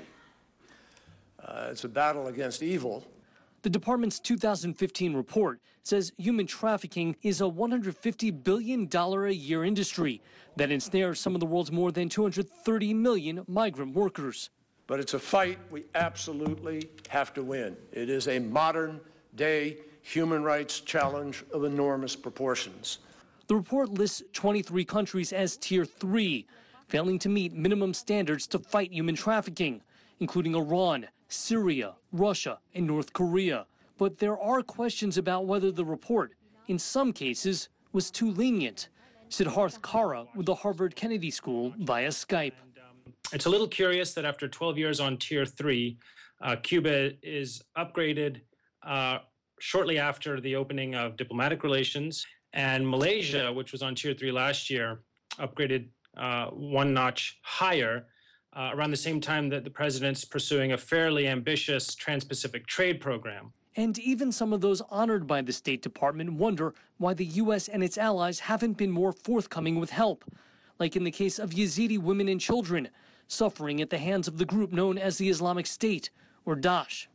uh, it's a battle against evil. The department's two thousand fifteen report says human trafficking is a one hundred fifty billion dollars a year industry that ensnares some of the world's more than two hundred thirty million migrant workers. But it's a fight we absolutely have to win. It is a modern-day human rights challenge of enormous proportions. The report lists twenty-three countries as Tier three, failing to meet minimum standards to fight human trafficking, including Iran, Syria, Russia, and North Korea. But there are questions about whether the report, in some cases, was too lenient. Siddharth Kara with the Harvard Kennedy School via Skype. It's a little curious that after twelve years on Tier three, uh, Cuba is upgraded uh, shortly after the opening of diplomatic relations. And Malaysia, which was on Tier three last year, upgraded uh, one notch higher uh, around the same time that the president's pursuing a fairly ambitious Trans-Pacific trade program. And even some of those honored by the State Department wonder why the U S and its allies haven't been more forthcoming with help, like in the case of Yazidi women and children suffering at the hands of the group known as the Islamic State, or Daesh.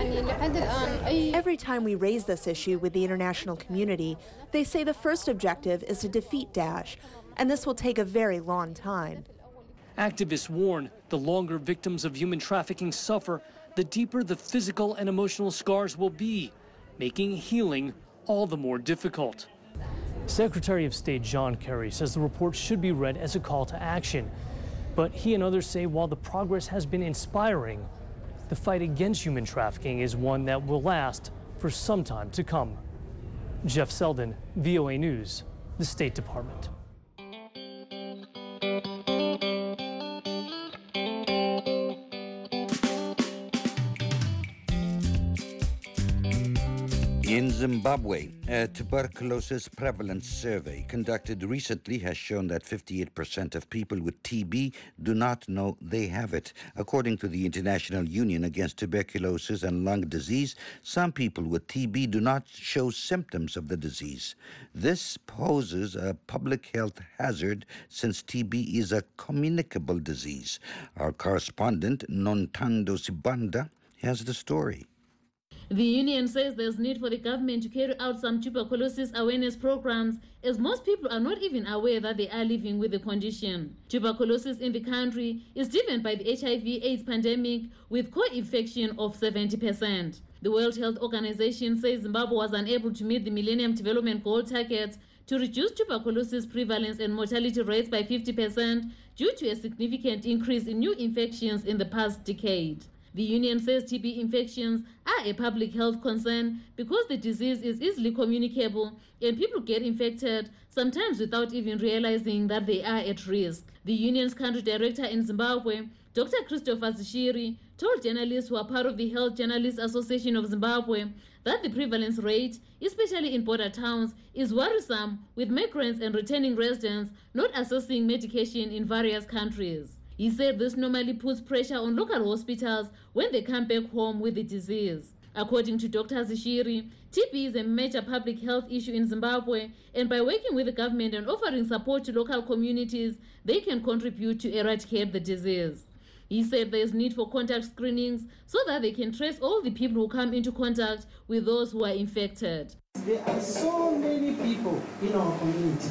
Every time we raise this issue with the international community, they say the first objective is to defeat Daesh, and this will take a very long time. Activists warn the longer victims of human trafficking suffer, the deeper the physical and emotional scars will be, making healing all the more difficult. Secretary of State John Kerry says the report should be read as a call to action, but he and others say while the progress has been inspiring, the fight against human trafficking is one that will last for some time to come. Jeff Selden, V O A News, the State Department. In Zimbabwe, a tuberculosis prevalence survey conducted recently has shown that fifty-eight percent of people with T B do not know they have it. According to the International Union Against Tuberculosis and Lung Disease, some people with T B do not show symptoms of the disease. This poses a public health hazard since T B is a communicable disease. Our correspondent, Nontando Sibanda, has the story. The union says there's need for the government to carry out some tuberculosis awareness programs, as most people are not even aware that they are living with the condition. Tuberculosis in the country is driven by the H I V AIDS pandemic, with co-infection of seventy percent. The World Health Organization says Zimbabwe was unable to meet the Millennium Development Goal targets to reduce tuberculosis prevalence and mortality rates by fifty percent due to a significant increase in new infections in the past decade. The union says T B infections are a public health concern because the disease is easily communicable and people get infected, sometimes without even realizing that they are at risk. The union's country director in Zimbabwe, Doctor Christopher Zishiri, told journalists who are part of the Health Journalists Association of Zimbabwe that the prevalence rate, especially in border towns, is worrisome, with migrants and returning residents not accessing medication in various countries. He said this normally puts pressure on local hospitals when they come back home with the disease. According to Doctor Zishiri, T B is a major public health issue in Zimbabwe, and by working with the government and offering support to local communities, they can contribute to eradicate the disease. He said there is need for contact screenings so that they can trace all the people who come into contact with those who are infected. There are so many people in our community,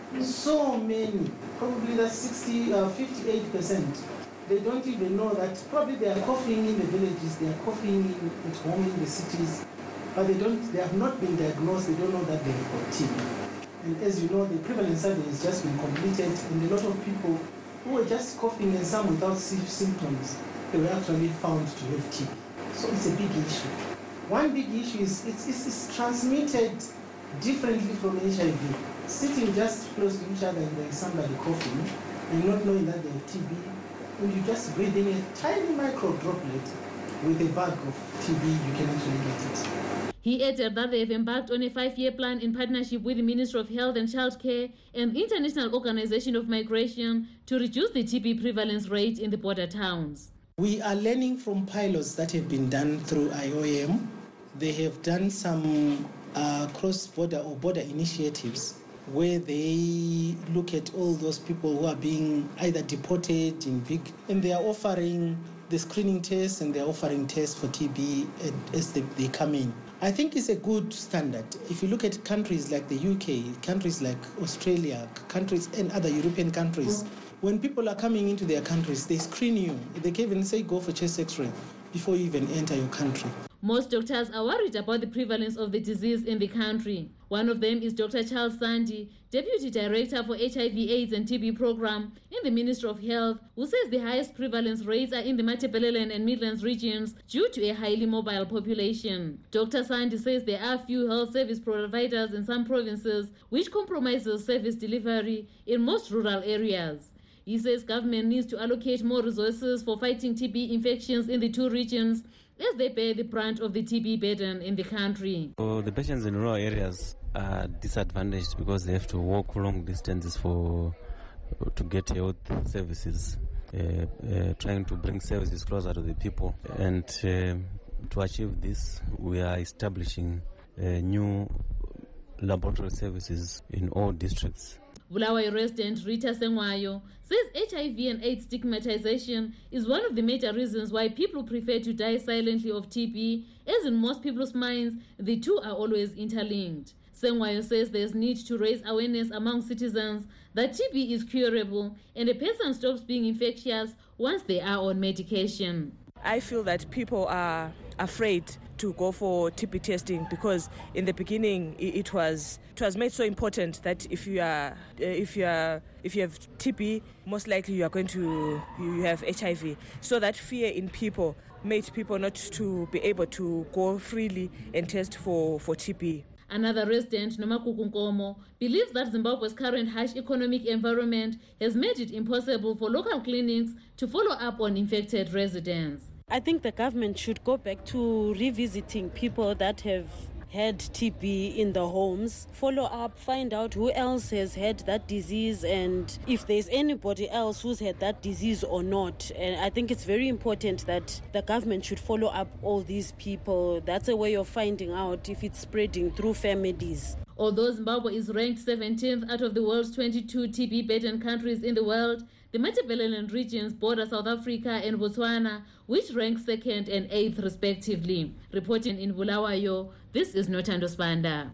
so many, probably that's sixty, uh, fifty-eight percent. They don't even know that probably they are coughing in the villages, they are coughing in, at home in the cities, but they don't. They have not been diagnosed. They don't know that they have got T B. And as you know, the prevalence survey has just been completed, and a lot of people who were just coughing and some without symptoms, they were actually found to have T B. So it's a big issue. One big issue is it's, it's, it's transmitted differently from H I V. Sitting just close to each other and there is somebody coughing and not knowing that they have T B, when you just breathe in a tiny micro droplet with a bag of T B, you can actually get it. He added that they have embarked on a five-year plan in partnership with the Ministry of Health and Childcare and the International Organization of Migration to reduce the T B prevalence rate in the border towns. We are learning from pilots that have been done through I O M. They have done some uh, cross-border or border initiatives where they look at all those people who are being either deported in big, and they are offering the screening tests and they're offering tests for T B as they, they come in. I think it's a good standard. If you look at countries like the U K, countries like Australia, countries and other European countries, when people are coming into their countries, they screen you. They can even say go for chest x-ray before you even enter your country. Most doctors are worried about the prevalence of the disease in the country. One of them is Doctor Charles Sandy, Deputy Director for H I V AIDS and T B program in the Ministry of Health, who says the highest prevalence rates are in the Matabeleland and Midlands regions due to a highly mobile population. Doctor Sandy says there are few health service providers in some provinces, which compromises service delivery in most rural areas. He says government needs to allocate more resources for fighting T B infections in the two regions as they bear the brunt of the T B burden in the country. So the patients in rural areas are disadvantaged because they have to walk long distances for to get health services, uh, uh, trying to bring services closer to the people. And uh, to achieve this, we are establishing uh, new laboratory services in all districts. Bulawayo resident Rita Sengwayo says H I V and AIDS stigmatization is one of the major reasons why people prefer to die silently of T B, as in most people's minds, the two are always interlinked. Sengwayo says there's need to raise awareness among citizens that T B is curable and a person stops being infectious once they are on medication. I feel that people are afraid to go for T B testing because in the beginning it was it was made so important that if you are if you are if you have T B, most likely you are going to you have H I V. So that fear in people made people not to be able to go freely and test for, for T B. Another resident, Nomakuku Nkomo, believes that Zimbabwe's current harsh economic environment has made it impossible for local clinics to follow up on infected residents. I think the government should go back to revisiting people that have had T B in the homes, follow up, find out who else has had that disease and if there's anybody else who's had that disease or not. And I think it's very important that the government should follow up all these people. That's a way of finding out if it's spreading through families. Although Zimbabwe is ranked seventeenth out of the world's twenty-two T B-burdened countries in the world, the Matabeleland regions border South Africa and Botswana, which rank second and eighth respectively. Reporting in Bulawayo, this is Nothando Spanda.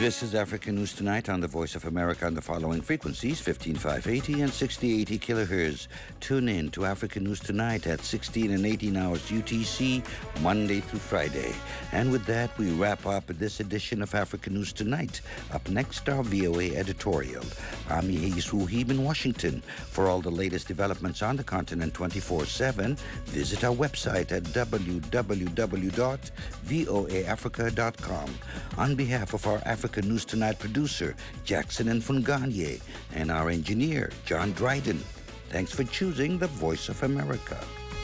This is Africa News Tonight on the Voice of America on the following frequencies, fifteen five eighty and sixty eighty kilohertz. Tune in to Africa News Tonight at sixteen and eighteen hours U T C, Monday through Friday. And with that, we wrap up this edition of Africa News Tonight. Up next, our V O A editorial. I'm Yehis Wuhib in Washington. For all the latest developments on the continent twenty-four seven, visit our website at w w w dot voa africa dot com. On behalf of our Africa News Tonight producer, Jackson Mfunganye, and our engineer, John Dryden, thanks for choosing the Voice of America.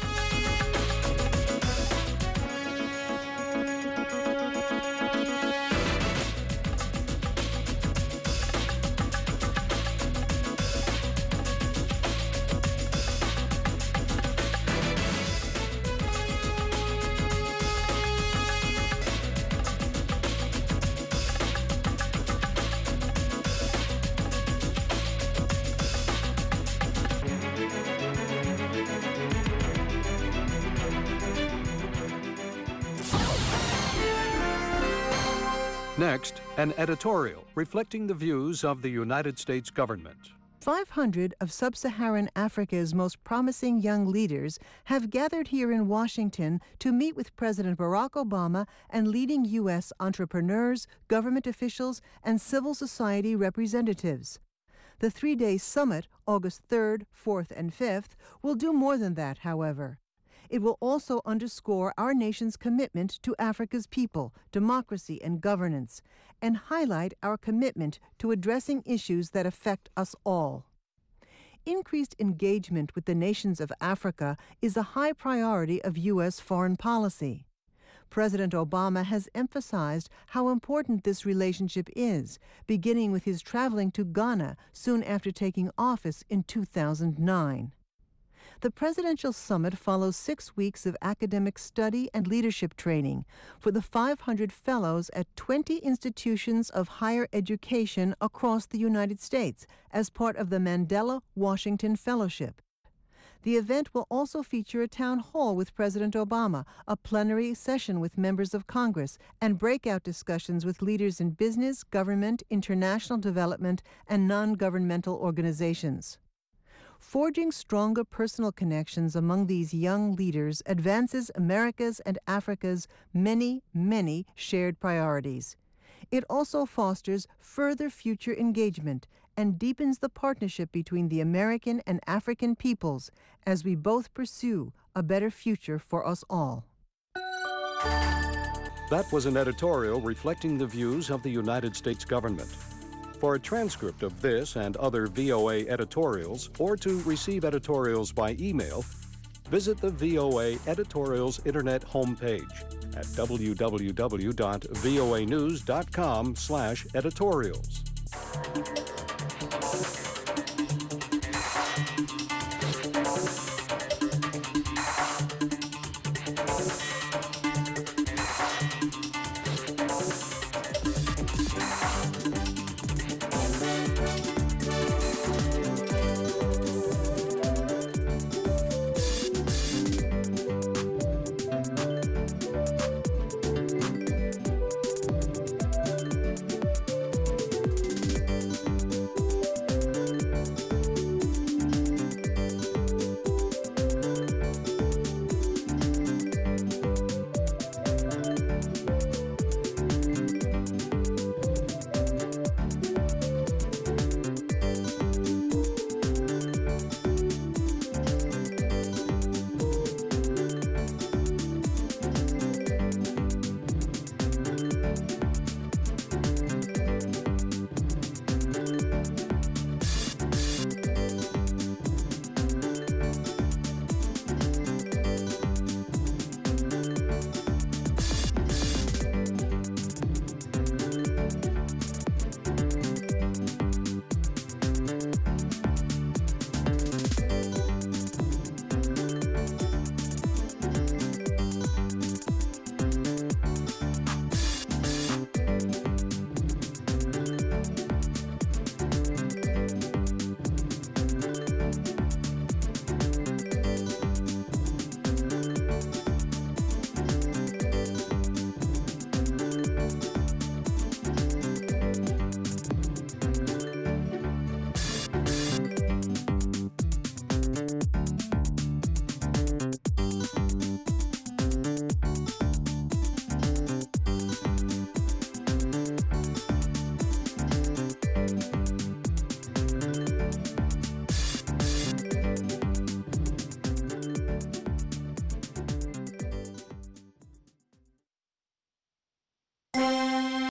Next, an editorial reflecting the views of the United States government. five hundred of sub-Saharan Africa's most promising young leaders have gathered here in Washington to meet with President Barack Obama and leading U S entrepreneurs, government officials, and civil society representatives. The three-day summit, August third, fourth, and fifth, will do more than that, however. It will also underscore our nation's commitment to Africa's people, democracy, and governance, and highlight our commitment to addressing issues that affect us all. Increased engagement with the nations of Africa is a high priority of U S foreign policy. President Obama has emphasized how important this relationship is, beginning with his traveling to Ghana soon after taking office in two thousand nine. The presidential summit follows six weeks of academic study and leadership training for the five hundred fellows at twenty institutions of higher education across the United States as part of the Mandela Washington Fellowship. The event will also feature a town hall with President Obama, a plenary session with members of Congress, and breakout discussions with leaders in business, government, international development, and non-governmental organizations. Forging stronger personal connections among these young leaders advances America's and Africa's many, many shared priorities. It also fosters further future engagement and deepens the partnership between the American and African peoples as we both pursue a better future for us all. That was an editorial reflecting the views of the United States government. For a transcript of this and other V O A editorials, or to receive editorials by email, visit the V O A Editorials Internet homepage at w w w dot voa news dot com slash editorials.